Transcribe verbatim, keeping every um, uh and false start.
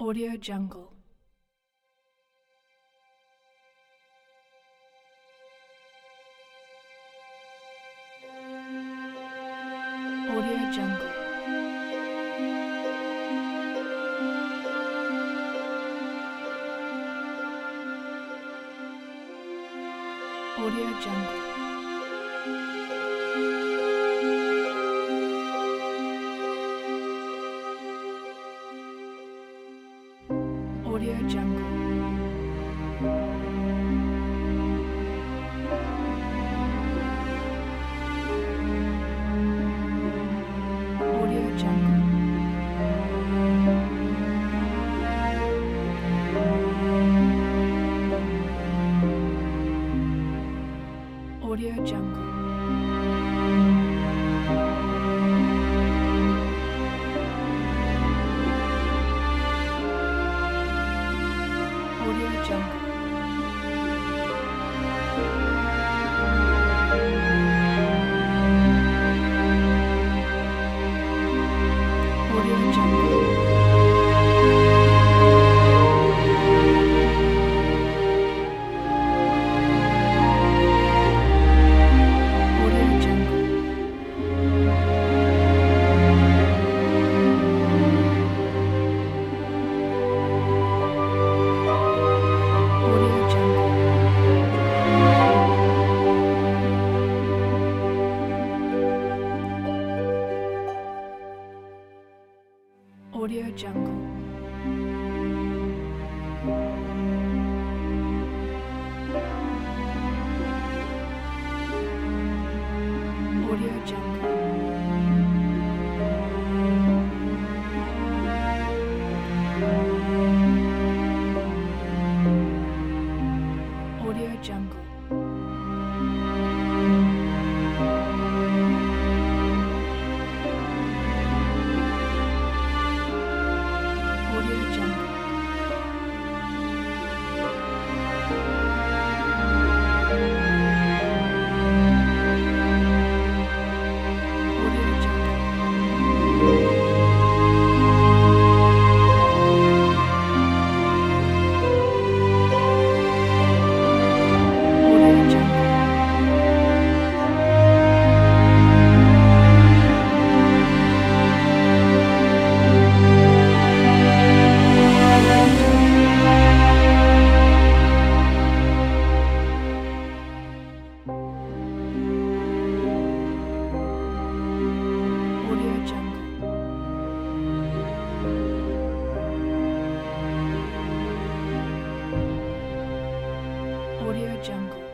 Audio Jungle. Audio Jungle. Audio Jungle. Audio Jungle. Audio Jungle. Audio Jungle. Audio Jungle. Audio Jungle. Audio Jungle. Audio Jungle. Audio Jungle. Audio Jungle. Audio Jungle. Audio Jungle. Audio Jungle. Audio Jungle. Audio Jungle. Audio Jungle.